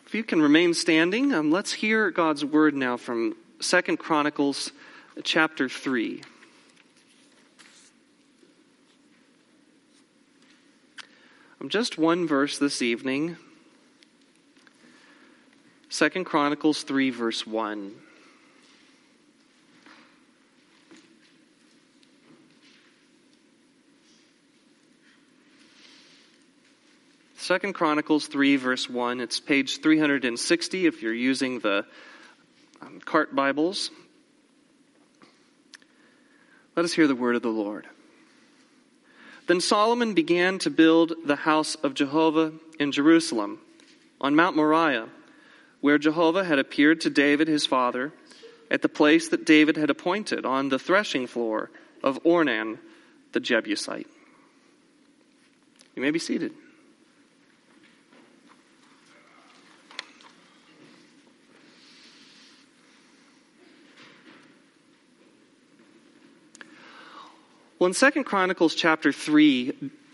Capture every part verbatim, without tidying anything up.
If you can remain standing, um, let's hear God's word now from Second Chronicles chapter three. Um, just one verse this evening. Second Chronicles three, verse one. Second Chronicles three, verse one. It's page three hundred sixty if you're using the um, Cart Bibles. Let us hear the word of the Lord. Then Solomon began to build the house of Jehovah in Jerusalem, on Mount Moriah, where Jehovah had appeared to David his father, at the place that David had appointed, on the threshing floor of Ornan the Jebusite. You may be seated. Well, in Second Chronicles chapter three,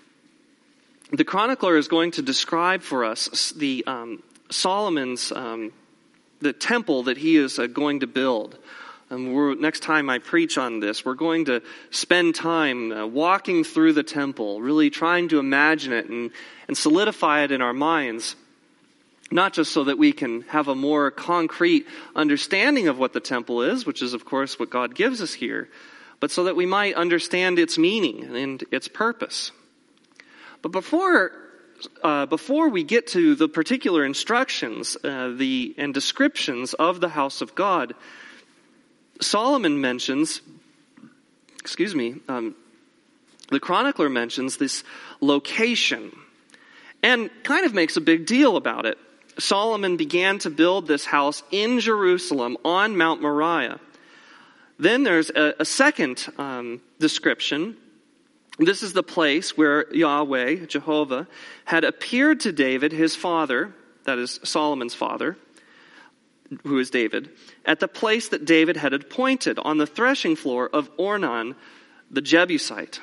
the chronicler is going to describe for us the um, Solomon's um, the temple that he is uh, going to build. And we're, next time I preach on this, we're going to spend time uh, walking through the temple, really trying to imagine it and, and solidify it in our minds. Not just so that we can have a more concrete understanding of what the temple is, which is, of course, what God gives us here, but so that we might understand its meaning and its purpose. But before uh, before we get to the particular instructions uh, the and descriptions of the house of God, Solomon mentions, excuse me, um, the chronicler mentions this location and kind of makes a big deal about it. Solomon began to build this house in Jerusalem on Mount Moriah. Then there's a, a second um, description. This is the place where Yahweh, Jehovah, had appeared to David, his father, that is Solomon's father, who is David, at the place that David had appointed on the threshing floor of Ornan the Jebusite.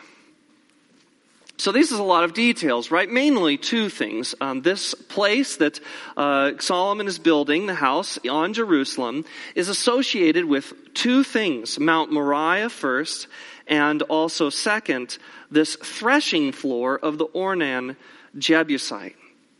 So this is a lot of details, right? Mainly two things. Um, this place that uh, Solomon is building, the house on Jerusalem, is associated with two things. Mount Moriah first, and also second, this threshing floor of the Ornan Jebusite.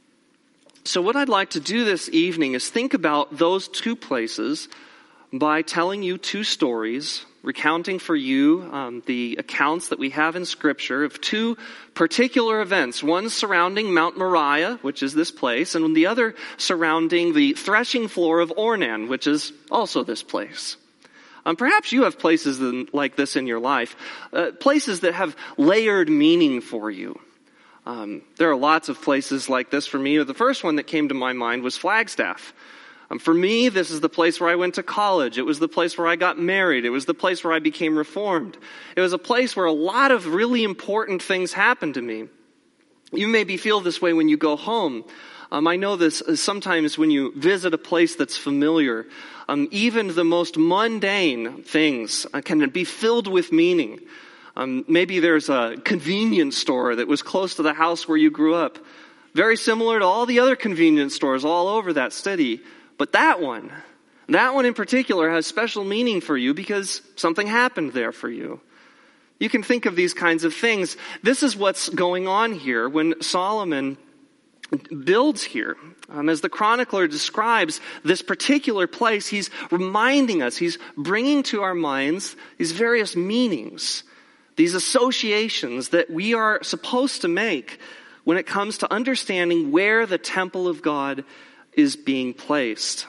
So what I'd like to do this evening is think about those two places by telling you two stories, recounting for you um, the accounts that we have in Scripture of two particular events. One surrounding Mount Moriah, which is this place, and the other surrounding the threshing floor of Ornan, which is also this place. Um, perhaps you have places like this in your life, uh, places that have layered meaning for you. Um, there are lots of places like this for me. The first one that came to my mind was Flagstaff. Um, for me, this is the place where I went to college. It was the place where I got married. It was the place where I became reformed. It was a place where a lot of really important things happened to me. You maybe feel this way when you go home. Um, I know this sometimes when you visit a place that's familiar. Um, even the most mundane things can be filled with meaning. Um, maybe there's a convenience store that was close to the house where you grew up. Very similar to all the other convenience stores all over that city. But that one, that one in particular has special meaning for you because something happened there for you. You can think of these kinds of things. This is what's going on here when Solomon builds here. Um, as the chronicler describes this particular place, he's reminding us, he's bringing to our minds these various meanings, these associations that we are supposed to make when it comes to understanding where the temple of God is being placed.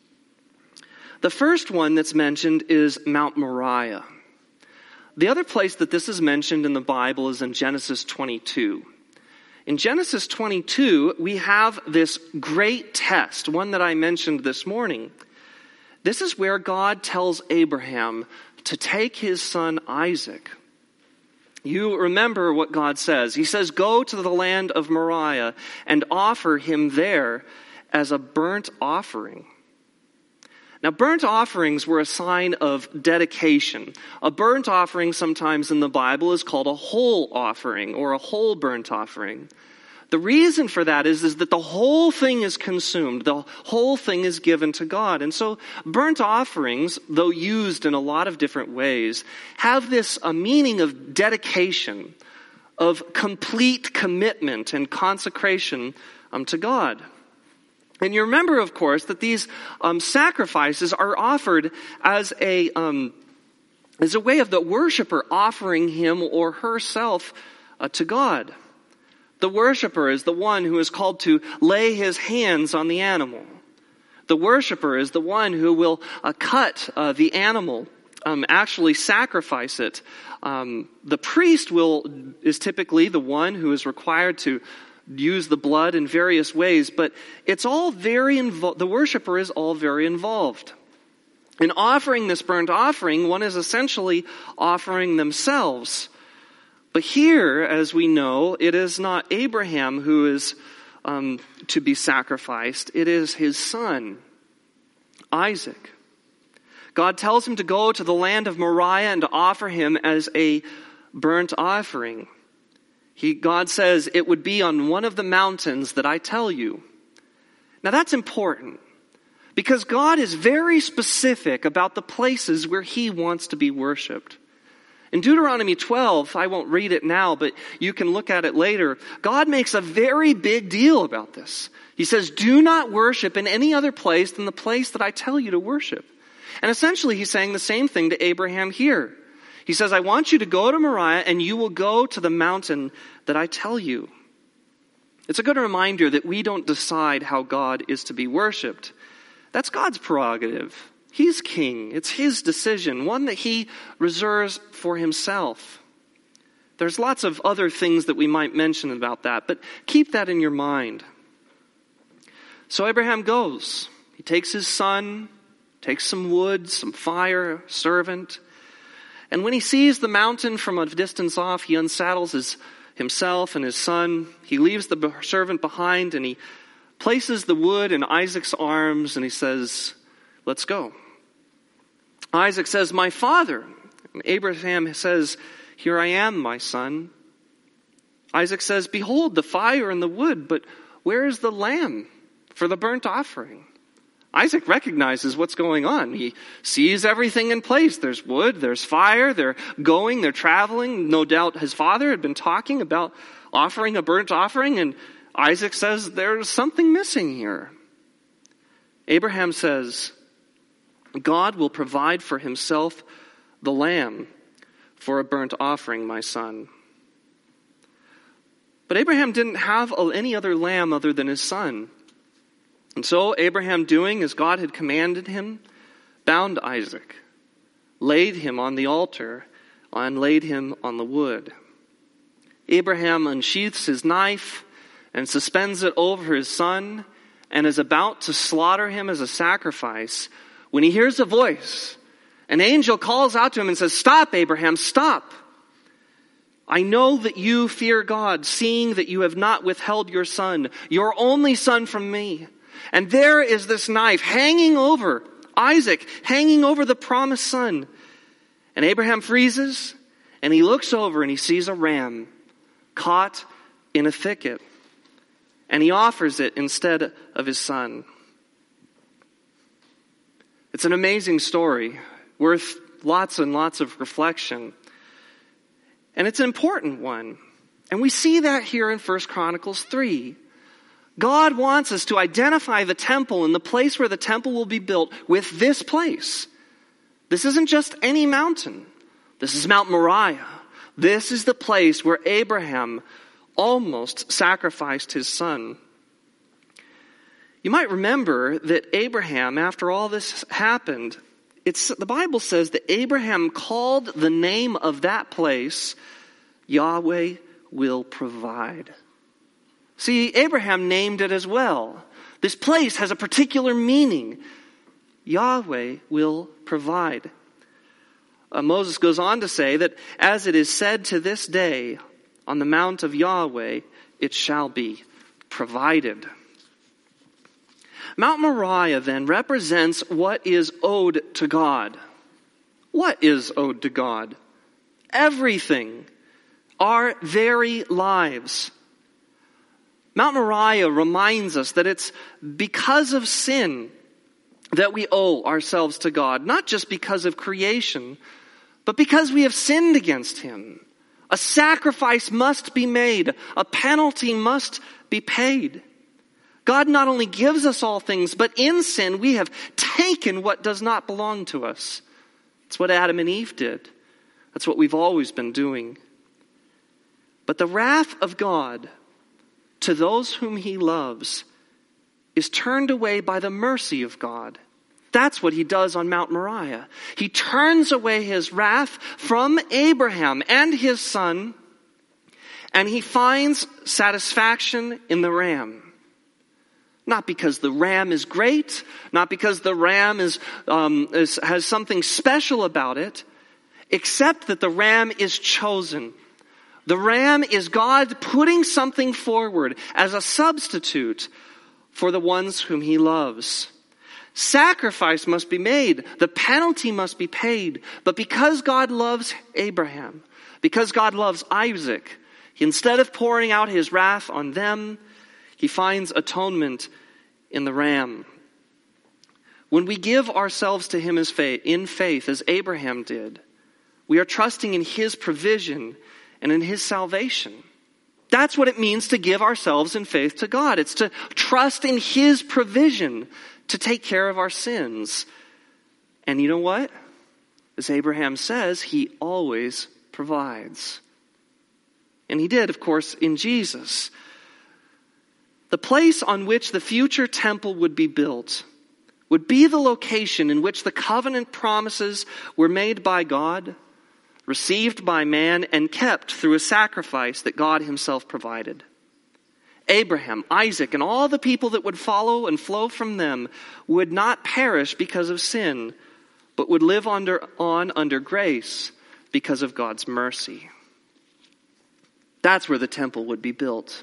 The first one that's mentioned is Mount Moriah. The other place that this is mentioned in the Bible is in Genesis twenty-two. In Genesis twenty-two, we have this great test, one that I mentioned this morning. This is where God tells Abraham to take his son Isaac. You remember what God says. He says, "Go to the land of Moriah and offer him there as a burnt offering." Now, burnt offerings were a sign of dedication. A burnt offering sometimes in the Bible is called a whole offering or a whole burnt offering. The reason for that is, is that the whole thing is consumed. The whole thing is given to God. And so burnt offerings, though used in a lot of different ways, have this a meaning of dedication, of complete commitment and consecration um, to God. And you remember, of course, that these um, sacrifices are offered as a um, as a way of the worshiper offering him or herself uh, to God. The worshiper is the one who is called to lay his hands on the animal. The worshiper is the one who will uh, cut uh, the animal, um, actually sacrifice it. Um, the priest will is typically the one who is required to use the blood in various ways, but it's all very involved. The worshiper is all very involved. In offering this burnt offering, one is essentially offering themselves. But here, as we know, it is not Abraham who is um, to be sacrificed. It is his son, Isaac. God tells him to go to the land of Moriah and to offer him as a burnt offering. He, God says, it would be on one of the mountains that I tell you. Now that's important, because God is very specific about the places where he wants to be worshipped. In Deuteronomy twelve, I won't read it now, but you can look at it later. God makes a very big deal about this. He says, do not worship in any other place than the place that I tell you to worship. And essentially he's saying the same thing to Abraham here. He says, I want you to go to Moriah and you will go to the mountain that I tell you. It's a good reminder that we don't decide how God is to be worshiped. That's God's prerogative. He's king. It's his decision, one that he reserves for himself. There's lots of other things that we might mention about that, but keep that in your mind. So Abraham goes. He takes his son, takes some wood, some fire, a servant. And when he sees the mountain from a distance off, he unsaddles his, himself and his son. He leaves the servant behind and he places the wood in Isaac's arms and he says, let's go. Isaac says, my father. And Abraham says, here I am, my son. Isaac says, behold the fire and the wood, but where is the lamb for the burnt offering? Isaac recognizes what's going on. He sees everything in place. There's wood, there's fire, they're going, they're traveling. No doubt his father had been talking about offering a burnt offering, and Isaac says there's something missing here. Abraham says, God will provide for himself the lamb for a burnt offering, my son. But Abraham didn't have any other lamb other than his son. And so Abraham, doing as God had commanded him, bound Isaac, laid him on the altar, and laid him on the wood. Abraham unsheaths his knife and suspends it over his son and is about to slaughter him as a sacrifice when he hears a voice. An angel calls out to him and says, stop, Abraham, stop. I know that you fear God, seeing that you have not withheld your son, your only son, from me. And there is this knife hanging over Isaac, hanging over the promised son. And Abraham freezes, and he looks over and he sees a ram caught in a thicket. And he offers it instead of his son. It's an amazing story, worth lots and lots of reflection. And it's an important one. And we see that here in First Chronicles three. God wants us to identify the temple and the place where the temple will be built with this place. This isn't just any mountain. This is Mount Moriah. This is the place where Abraham almost sacrificed his son. You might remember that Abraham, after all this happened, it's, the Bible says that Abraham called the name of that place, Yahweh will provide. See, Abraham named it as well. This place has a particular meaning. Yahweh will provide. Uh, Moses goes on to say that as it is said to this day, on the mount of Yahweh, it shall be provided. Mount Moriah then represents what is owed to God. What is owed to God? Everything. Our very lives. Mount Moriah reminds us that it's because of sin that we owe ourselves to God, not just because of creation, but because we have sinned against him. A sacrifice must be made. A penalty must be paid. God not only gives us all things, but in sin we have taken what does not belong to us. That's what Adam and Eve did. That's what we've always been doing. But the wrath of God to those whom he loves is turned away by the mercy of God. That's what he does on Mount Moriah. He turns away his wrath from Abraham and his son, and he finds satisfaction in the ram. Not because the ram is great, not because the ram is, um, is has something special about it, except that the ram is chosen. The ram is God putting something forward as a substitute for the ones whom he loves. Sacrifice must be made. The penalty must be paid. But because God loves Abraham, because God loves Isaac, instead of pouring out his wrath on them, he finds atonement in the ram. When we give ourselves to him as faith, in faith, as Abraham did, we are trusting in his provision and in his salvation. That's what it means to give ourselves in faith to God. It's to trust in his provision to take care of our sins. And you know what? As Abraham says, he always provides. And he did, of course, in Jesus. The place on which the future temple would be built would be the location in which the covenant promises were made by God, received by man, and kept through a sacrifice that God himself provided. Abraham, Isaac, and all the people that would follow and flow from them would not perish because of sin, but would live under, on under grace because of God's mercy. That's where the temple would be built.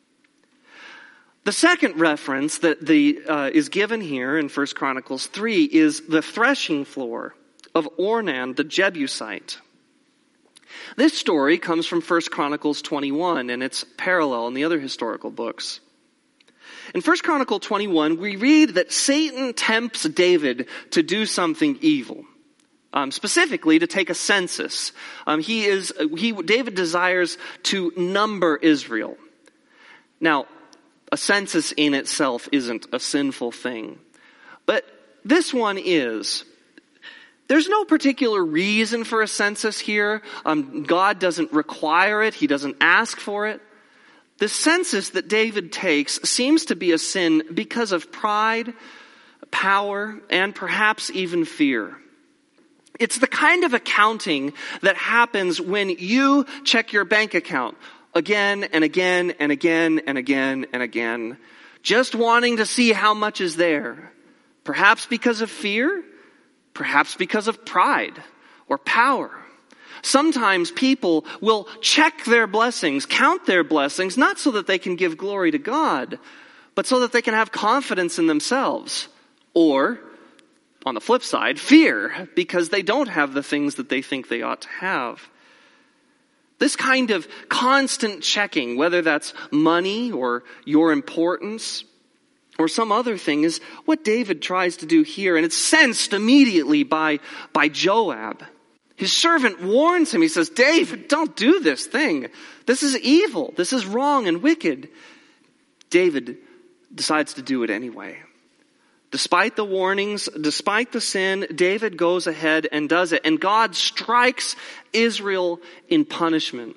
The second reference that the, uh, is given here in First Chronicles three is the threshing floor of Ornan the Jebusite. This story comes from First Chronicles twenty-one, and it's parallel in the other historical books. In First Chronicles twenty-one, we read that Satan tempts David to do something evil, um, specifically to take a census. Um, he is he David desires to number Israel. Now, a census in itself isn't a sinful thing, but this one is. There's no particular reason for a census here. Um, God doesn't require it. He doesn't ask for it. The census that David takes seems to be a sin because of pride, power, and perhaps even fear. It's the kind of accounting that happens when you check your bank account again and again and again and again and again, just wanting to see how much is there. Perhaps because of fear. Perhaps because of pride or power. Sometimes people will check their blessings, count their blessings, not so that they can give glory to God, but so that they can have confidence in themselves. Or, on the flip side, fear, because they don't have the things that they think they ought to have. This kind of constant checking, whether that's money or your importance, or some other thing, is what David tries to do here. And it's sensed immediately by, by Joab. His servant warns him. He says, David, don't do this thing. This is evil. This is wrong and wicked. David decides to do it anyway. Despite the warnings, despite the sin, David goes ahead and does it. And God strikes Israel in punishment.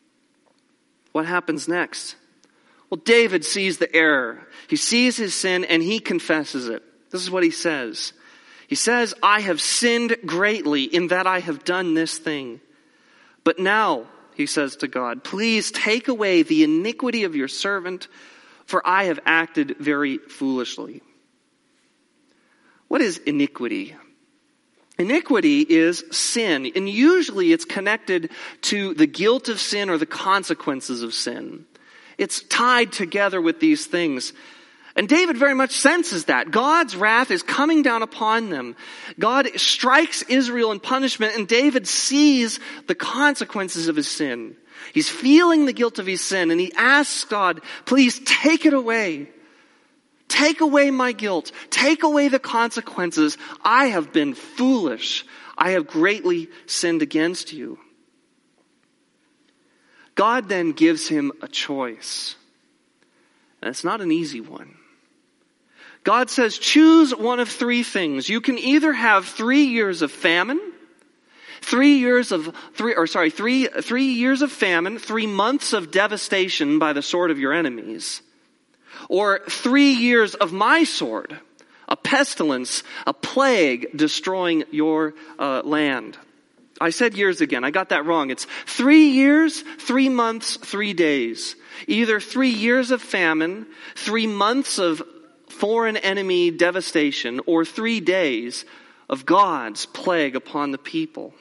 What happens next? Well, David sees the error. He sees his sin and he confesses it. This is what he says. He says, I have sinned greatly in that I have done this thing. But now, he says to God, please take away the iniquity of your servant, for I have acted very foolishly. What is iniquity? Iniquity is sin, and usually it's connected to the guilt of sin or the consequences of sin. It's tied together with these things. And David very much senses that. God's wrath is coming down upon them. God strikes Israel in punishment, and David sees the consequences of his sin. He's feeling the guilt of his sin, and he asks God, please take it away. Take away my guilt. Take away the consequences. I have been foolish. I have greatly sinned against you. God then gives him a choice. And it's not an easy one. God says, choose one of three things. You can either have three years of famine, three years of three, or sorry, three three years of famine, three months of devastation by the sword of your enemies, or three years of my sword, a pestilence, a plague destroying your uh, land. I said years again. I got that wrong. It's three years, three months, three days. Either three years of famine, three months of foreign enemy devastation, or three days of God's plague upon the people.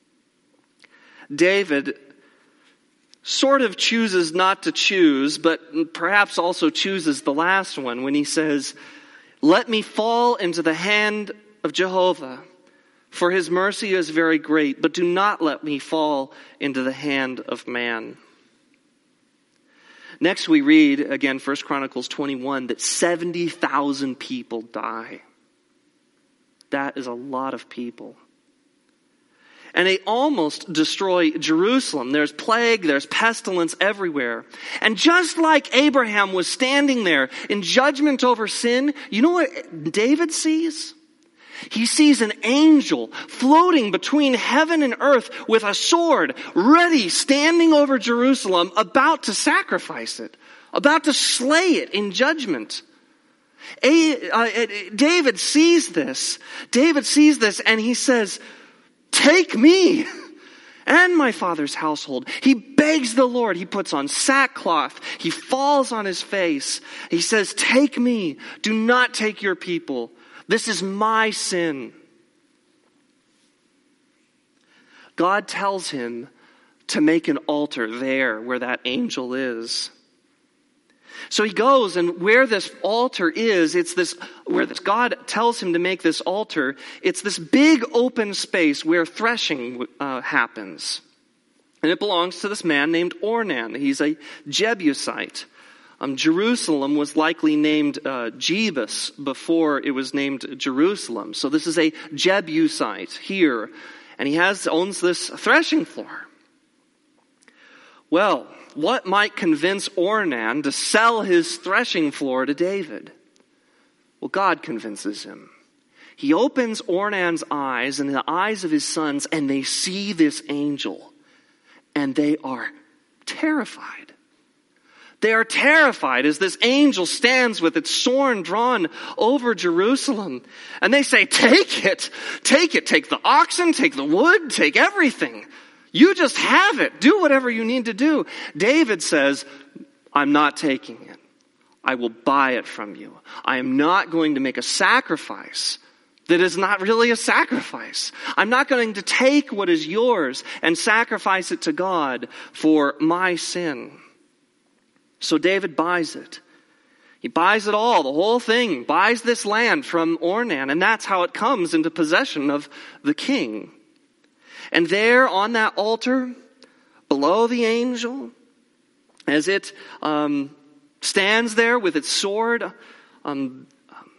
David sort of chooses not to choose, but perhaps also chooses the last one when he says, let me fall into the hand of Jehovah, for his mercy is very great, but do not let me fall into the hand of man. Next we read, again, First Chronicles twenty-one, that seventy thousand people die. That is a lot of people. And they almost destroy Jerusalem. There's plague, there's pestilence everywhere. And just like Abraham was standing there in judgment over sin, you know what David sees? He sees an angel floating between heaven and earth with a sword, ready, standing over Jerusalem, about to sacrifice it, about to slay it in judgment. A, uh, David sees this. David sees this and he says, take me and my father's household. He begs the Lord. He puts on sackcloth. He falls on his face. He says, take me. Do not take your people. This is my sin. God tells him to make an altar there where that angel is. So he goes, and where this altar is, it's this, where this, God tells him to make this altar, it's this big open space where threshing uh, happens. And it belongs to this man named Ornan. He's a Jebusite. Um, Jerusalem was likely named uh, Jebus before it was named Jerusalem. So this is a Jebusite here. And he has owns this threshing floor. Well, what might convince Ornan to sell his threshing floor to David? Well, God convinces him. He opens Ornan's eyes and the eyes of his sons, and they see this angel. And they are terrified. They are terrified as this angel stands with its sword drawn over Jerusalem. And they say, take it, take it, take the oxen, take the wood, take everything. You just have it. Do whatever you need to do. David says, I'm not taking it. I will buy it from you. I am not going to make a sacrifice that is not really a sacrifice. I'm not going to take what is yours and sacrifice it to God for my sin. So David buys it. He buys it all, the whole thing, buys this land from Ornan, and that's how it comes into possession of the king. And there on that altar, below the angel, as it um, stands there with its sword um,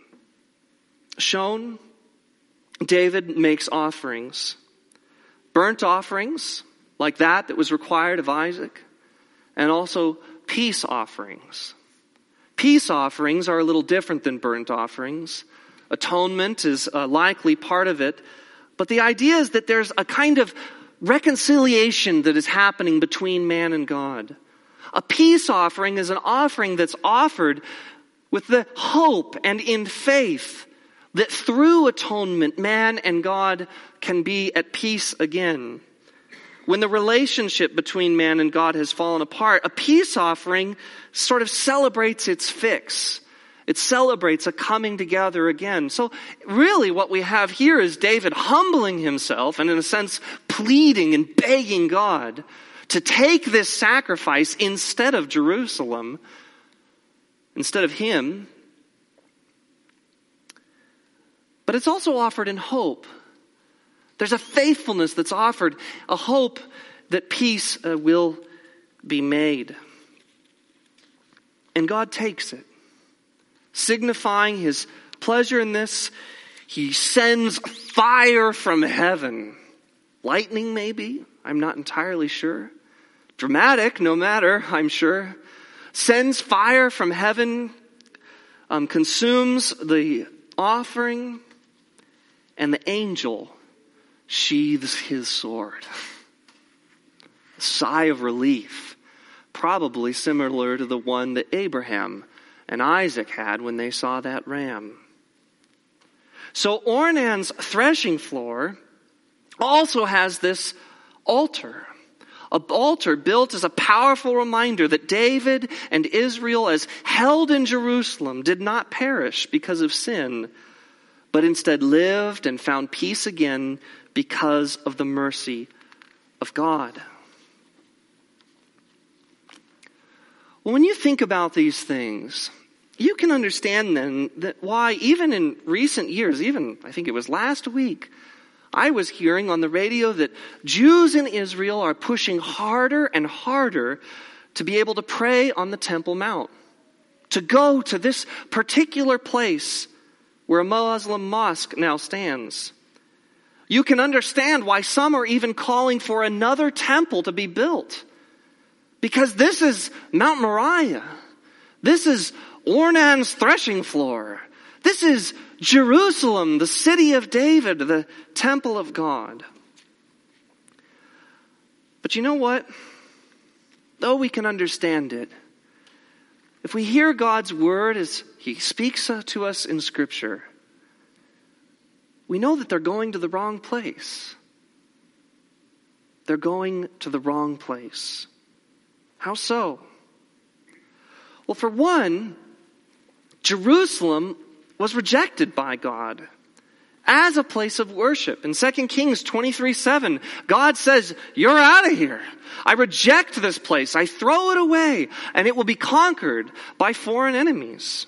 shown, David makes offerings. Burnt offerings, like that that was required of Isaac, and also peace offerings. Peace offerings are a little different than burnt offerings. Atonement is uh, likely part of it. But the idea is that there's a kind of reconciliation that is happening between man and God. A peace offering is an offering that's offered with the hope and in faith that through atonement, man and God can be at peace again. When the relationship between man and God has fallen apart, a peace offering sort of celebrates its fix. It celebrates a coming together again. So really what we have here is David humbling himself and in a sense pleading and begging God to take this sacrifice instead of Jerusalem, instead of him, But it's also offered in hope. There's a faithfulness that's offered, a hope that peace uh, will be made. And God takes it. Signifying his pleasure in this, he sends fire from heaven. Lightning, maybe? I'm not entirely sure. Dramatic, no matter, I'm sure. Sends fire from heaven, um, consumes the offering, and the angel sheathes his sword. A sigh of relief, probably similar to the one that Abraham and Isaac had when they saw that ram. So Ornan's threshing floor also has this altar. An altar built as a powerful reminder that David and Israel, as held in Jerusalem, did not perish because of sin, but instead lived and found peace again because of the mercy of God. Well, when you think about these things, you can understand then that why even in recent years, even I think it was last week, I was hearing on the radio that Jews in Israel are pushing harder and harder to be able to pray on the Temple Mount, to go to this particular place where a Muslim mosque now stands. You can understand why some are even calling for another temple to be built. Because this is Mount Moriah. This is Ornan's threshing floor. This is Jerusalem, the city of David, the temple of God. But you know what? Though we can understand it, if we hear God's word as he speaks to us in Scripture, we know that they're going to the wrong place. They're going to the wrong place. How so? Well, for one, Jerusalem was rejected by God as a place of worship. In Second Kings twenty-three seven, God says, "You're out of here. I reject this place. I throw it away, and it will be conquered by foreign enemies."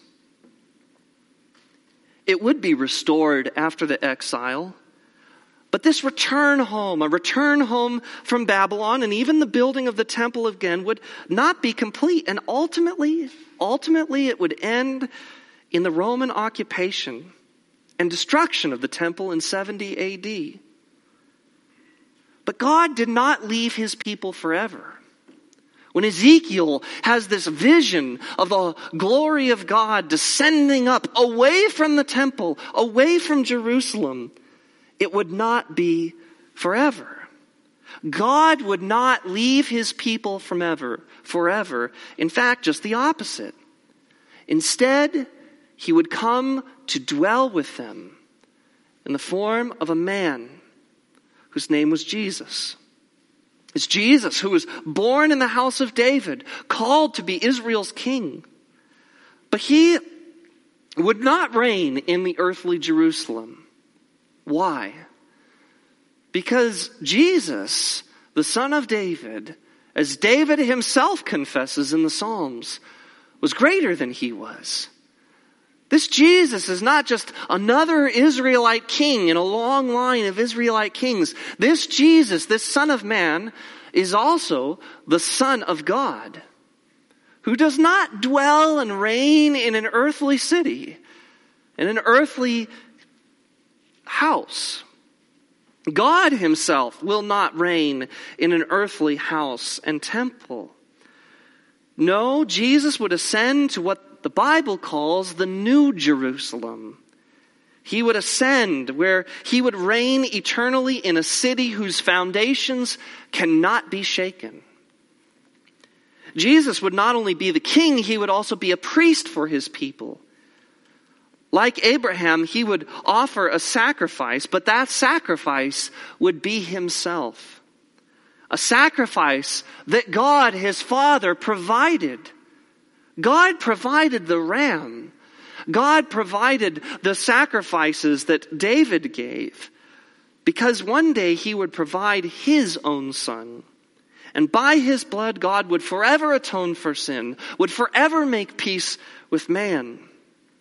It would be restored after the exile. But this return home, a return home from Babylon, and even the building of the temple again would not be complete. And ultimately, ultimately it would end in the Roman occupation and destruction of the temple in seventy A D. But God did not leave his people forever. When Ezekiel has this vision of the glory of God descending up away from the temple, away from Jerusalem, it would not be forever. God would not leave his people forever, forever. In fact, just the opposite. Instead, he would come to dwell with them in the form of a man whose name was Jesus. It's Jesus who was born in the house of David, called to be Israel's king. But he would not reign in the earthly Jerusalem. Why? Because Jesus, the son of David, as David himself confesses in the Psalms, was greater than he was. This Jesus is not just another Israelite king in a long line of Israelite kings. This Jesus, this Son of Man, is also the Son of God, who does not dwell and reign in an earthly city, in an earthly house. God himself will not reign in an earthly house and temple. No, Jesus would ascend to what the Bible calls the New Jerusalem. He would ascend where he would reign eternally in a city whose foundations cannot be shaken. Jesus would not only be the king, he would also be a priest for his people. Like Abraham, he would offer a sacrifice, but that sacrifice would be himself. A sacrifice that God, his Father, provided. God provided the ram. God provided the sacrifices that David gave, because one day he would provide his own son. And by his blood, God would forever atone for sin, would forever make peace with man.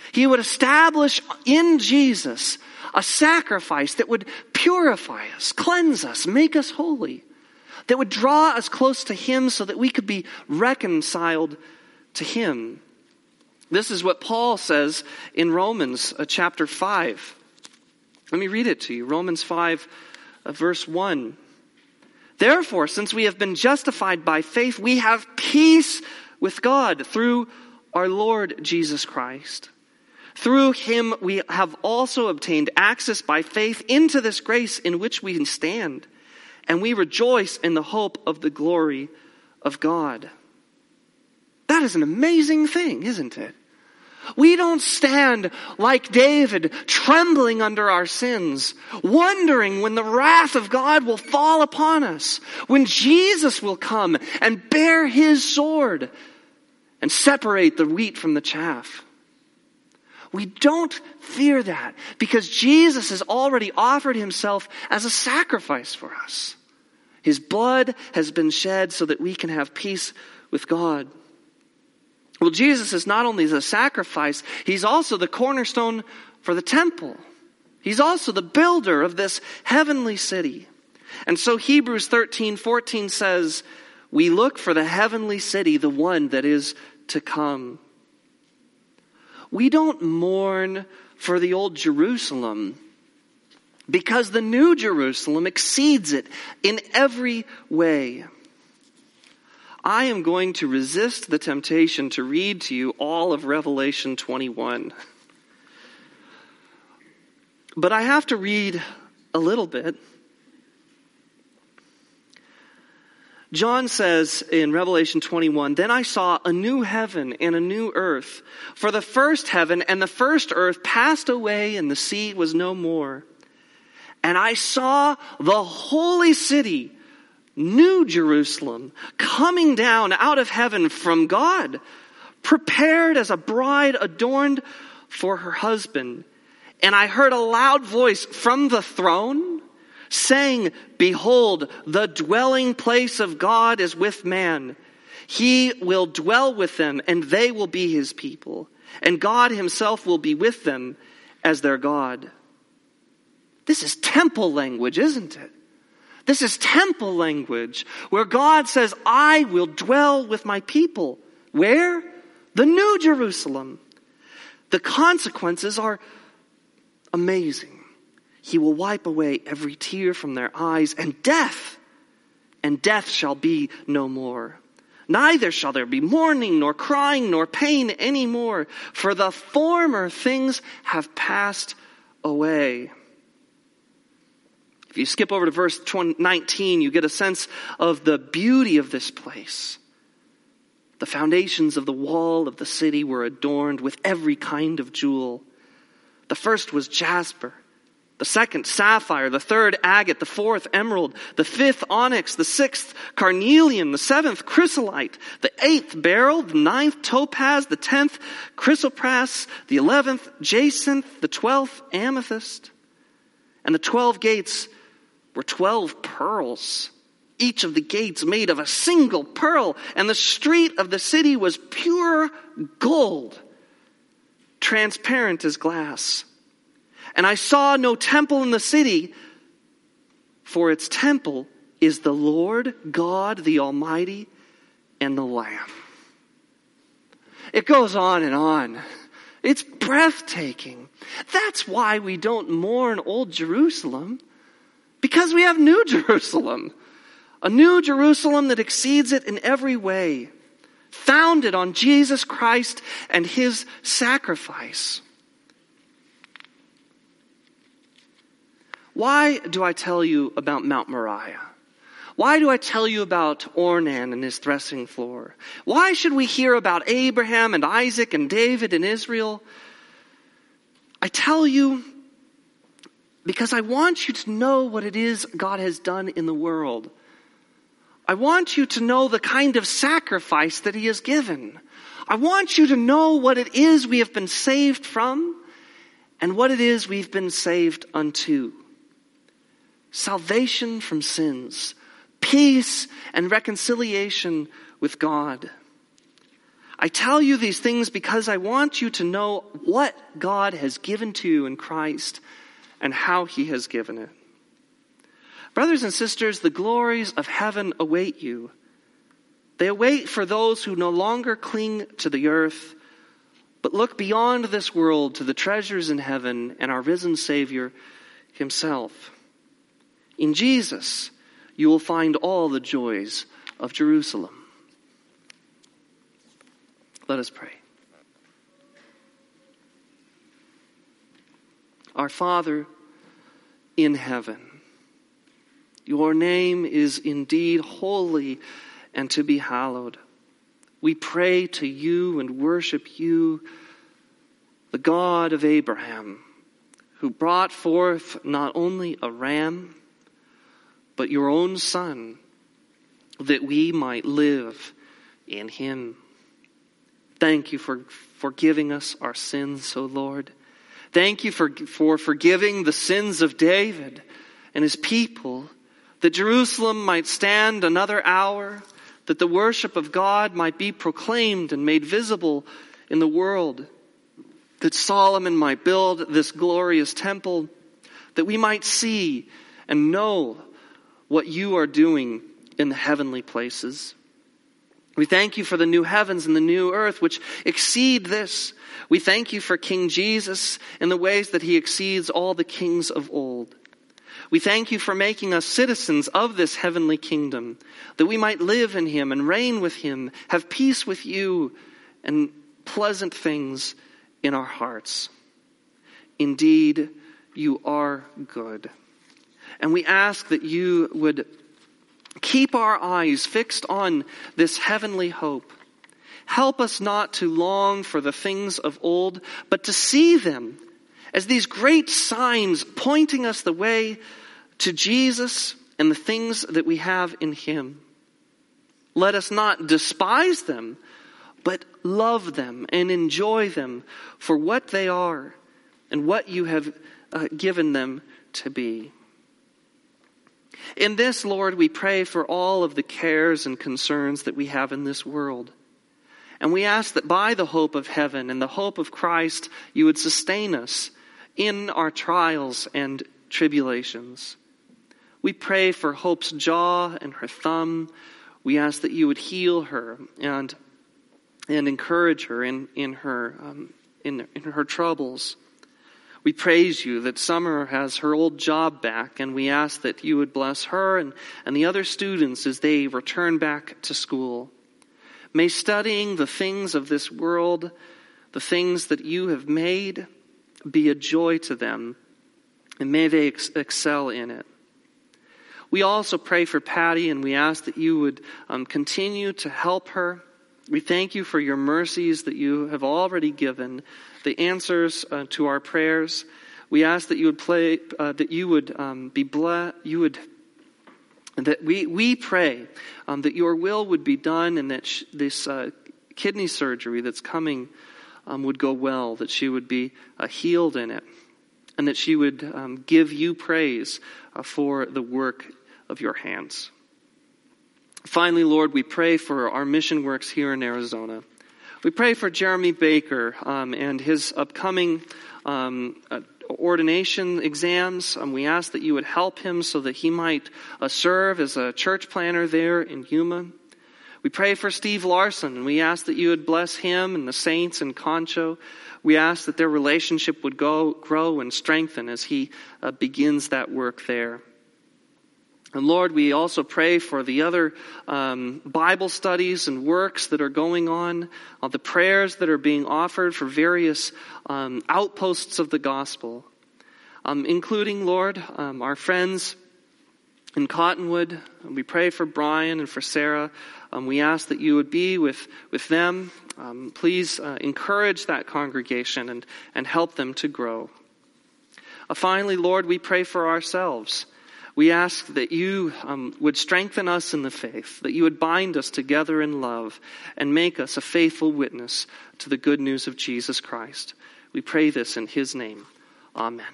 He would establish in Jesus a sacrifice that would purify us, cleanse us, make us holy, that would draw us close to him so that we could be reconciled to him. This is what Paul says in Romans uh, chapter five. Let me read it to you. Romans five, uh, verse one. Therefore, since we have been justified by faith, we have peace with God through our Lord Jesus Christ. Through him we have also obtained access by faith into this grace in which we stand, and we rejoice in the hope of the glory of God. That is an amazing thing, isn't it? We don't stand like David, trembling under our sins, wondering when the wrath of God will fall upon us, when Jesus will come and bear his sword and separate the wheat from the chaff. We don't fear that because Jesus has already offered himself as a sacrifice for us. His blood has been shed so that we can have peace with God. Well, Jesus is not only the sacrifice, he's also the cornerstone for the temple. He's also the builder of this heavenly city. And so Hebrews thirteen fourteen says, we look for the heavenly city, the one that is to come. We don't mourn for the old Jerusalem because the new Jerusalem exceeds it in every way. I am going to resist the temptation to read to you all of Revelation twenty-one. But I have to read a little bit. John says in Revelation twenty-one, then I saw a new heaven and a new earth. For the first heaven and the first earth passed away and the sea was no more. And I saw the holy city, New Jerusalem, coming down out of heaven from God, prepared as a bride adorned for her husband. And I heard a loud voice from the throne saying, behold, the dwelling place of God is with man. He will dwell with them, and they will be his people. And God himself will be with them as their God. This is temple language, isn't it? This is temple language where God says, I will dwell with my people. Where? The New Jerusalem. The consequences are amazing. He will wipe away every tear from their eyes, and death, and death shall be no more. Neither shall there be mourning, nor crying, nor pain any more, for the former things have passed away. If you skip over to verse nineteen, you get a sense of the beauty of this place. The foundations of the wall of the city were adorned with every kind of jewel. The first was jasper, the second sapphire, the third agate, the fourth emerald, the fifth onyx, the sixth carnelian, the seventh chrysolite, the eighth beryl, the ninth topaz, the tenth chrysoprase, the eleventh jacinth, the twelfth amethyst. And the twelve gates were twelve pearls, each of the gates made of a single pearl, and the street of the city was pure gold, transparent as glass. And I saw no temple in the city, for its temple is the Lord God, the Almighty, and the Lamb. It goes on and on. It's breathtaking. That's why we don't mourn old Jerusalem, because we have New Jerusalem. A New Jerusalem that exceeds it in every way, founded on Jesus Christ and his sacrifice. Why do I tell you about Mount Moriah? Why do I tell you about Ornan and his threshing floor? Why should we hear about Abraham and Isaac and David and Israel? I tell you because I want you to know what it is God has done in the world. I want you to know the kind of sacrifice that he has given. I want you to know what it is we have been saved from and what it is we've been saved unto. Salvation from sins, peace and reconciliation with God. I tell you these things because I want you to know what God has given to you in Christ and how he has given it. Brothers and sisters, the glories of heaven await you. They await for those who no longer cling to the earth, but look beyond this world to the treasures in heaven and our risen Savior himself. In Jesus, you will find all the joys of Jerusalem. Let us pray. Our Father in heaven, your name is indeed holy and to be hallowed. We pray to you and worship you, the God of Abraham, who brought forth not only a ram, but your own Son, that we might live in him. Thank you for forgiving us our sins, O Lord. Thank you for, for forgiving the sins of David and his people, that Jerusalem might stand another hour, that the worship of God might be proclaimed and made visible in the world, that Solomon might build this glorious temple, that we might see and know what you are doing in the heavenly places. We thank you for the new heavens and the new earth which exceed this. We thank you for King Jesus in the ways that he exceeds all the kings of old. We thank you for making us citizens of this heavenly kingdom, that we might live in him and reign with him, have peace with you, and pleasant things in our hearts. Indeed, you are good. And we ask that you would keep our eyes fixed on this heavenly hope. Help us not to long for the things of old, but to see them as these great signs pointing us the way to Jesus and the things that we have in him. Let us not despise them, but love them and enjoy them for what they are and what you have uh, given them to be. In this, Lord, we pray for all of the cares and concerns that we have in this world. And we ask that by the hope of heaven and the hope of Christ, you would sustain us in our trials and tribulations. We pray for Hope's jaw and her thumb. We ask that you would heal her and and encourage her in in her um, in in her troubles. We praise you that Summer has her old job back, and we ask that you would bless her and, and the other students as they return back to school. May studying the things of this world, the things that you have made, be a joy to them, and may they ex- excel in it. We also pray for Patty, and we ask that you would um, continue to help her. We thank you for your mercies that you have already given, the answers uh, to our prayers. We ask that you would play, uh, that you would um, be blessed, you would, that we we pray um, that your will would be done, and that sh- this uh, kidney surgery that's coming um, would go well, that she would be uh, healed in it, and that she would um, give you praise uh, for the work of your hands. Finally, Lord, we pray for our mission works here in Arizona. We pray for Jeremy Baker um, and his upcoming um, uh, ordination exams. Um, we ask that you would help him so that he might uh, serve as a church planner there in Yuma. We pray for Steve Larson, and we ask that you would bless him and the saints in Concho. We ask that their relationship would go, grow and strengthen as he uh, begins that work there. And Lord, we also pray for the other um, Bible studies and works that are going on, uh, the prayers that are being offered for various um, outposts of the gospel, um, including, Lord, um, our friends in Cottonwood. We pray for Brian and for Sarah. Um, we ask that you would be with, with them. Um, please uh, encourage that congregation and, and help them to grow. Uh, finally, Lord, we pray for ourselves. We ask that you um, would strengthen us in the faith, that you would bind us together in love and make us a faithful witness to the good news of Jesus Christ. We pray this in his name. Amen.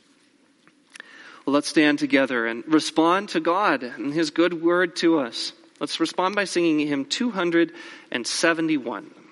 Well, let's stand together and respond to God and his good word to us. Let's respond by singing hymn two hundred seventy-one.